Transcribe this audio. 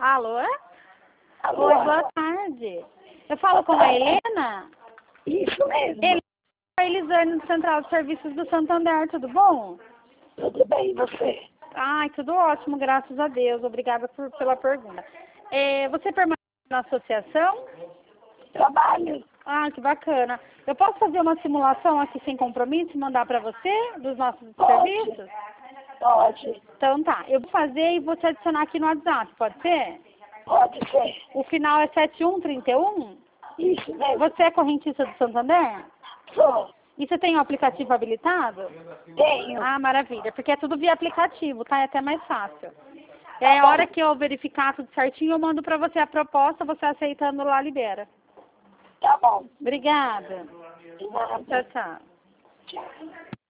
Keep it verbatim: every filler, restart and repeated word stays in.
Alô? Alô? Oi, boa tarde. Eu falo com a Helena? Isso mesmo. Helena, a Elisane do Central de Serviços do Santander, tudo bom? Tudo bem, e você? Ai, tudo ótimo, graças a Deus. Obrigada por, pela pergunta. É, você permanece na associação? Trabalho? Ah, que bacana. Eu posso fazer uma simulação aqui sem compromisso e mandar para você dos nossos Pode. serviços? Pode. Então tá, eu vou fazer e vou te adicionar aqui no WhatsApp, pode ser? Pode ser. O final é sete um três um? Isso mesmo. Você é correntista do Santander? Sou. E você tem o aplicativo habilitado? Tenho. Ah, maravilha, porque é tudo via aplicativo, tá? É até mais fácil. É a hora que eu verificar tudo certinho, eu mando pra você a proposta, você aceitando lá, libera. Tá bom. Obrigada. De nada. Tchau, tchau. Tchau.